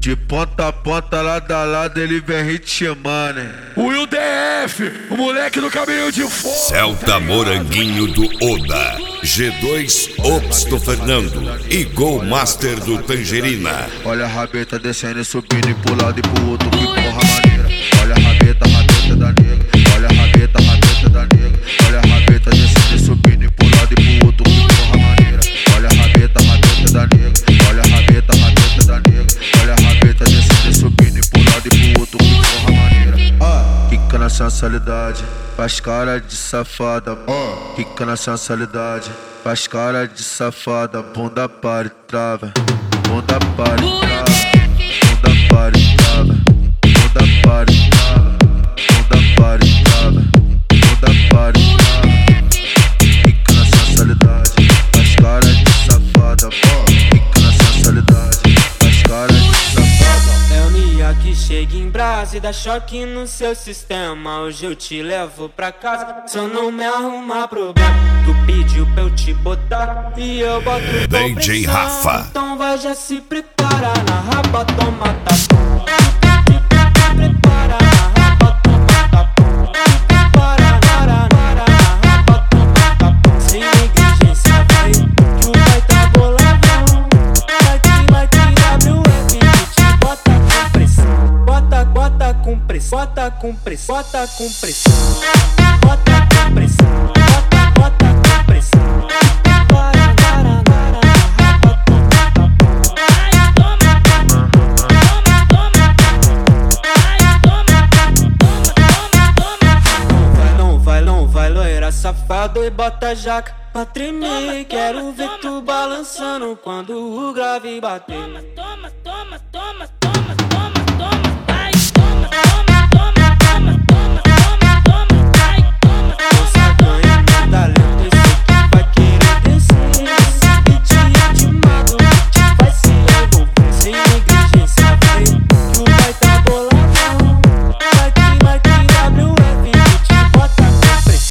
De ponta a ponta, lado a lado, ele vem ritmando, hein? O Will DF, o moleque do caminho de fogo. Celta Moranguinho do Oda, G2 Ops do Fernando e Gol Master do Tangerina. Olha a rabeta descendo e subindo e pro lado e pro outro, que porra maneira. Olha a rabeta da nega. Olha a rabeta da nega. Olha a rabeta descendo e subindo e pro lado e pro outro, que porra maneira. Olha a rabeta da nega. Olha a rabeta da nega. Olha a rabeta descendo e subindo e pro lado e pro outro, que porra maneira. Quica na sensualidade, faz cara de safada. Quica na sensualidade, faz cara de safada. Bunda para e trava, bunda para e trava, bunda para e trava, bunda para e trava, bunda para e trava, bunda para e trava. Quica na sensualidade, faz cara de safada. Quica na sensualidade, faz cara de safada. É o Nia que chega em brasa e dá choque no seu sistema. Hoje eu te levo pra casa, só não me arrumar problema. Tu pediu pra eu te botar e eu boto DJ Rafa. Então vai, já se prepara na raba, toma tapão. Prepara na raba, toma tapão. Prepara na raba, toma tapão. Sem negligência vai, que o vai tá boladão. Vai que abre o web e te bota com pressão. Bota com pressão, bota com pressão, bota com pressão. Bota com pressão, bota com pressão. Safado e bota jaca pra tremer. Quero ver tu balançando quando o grave bater.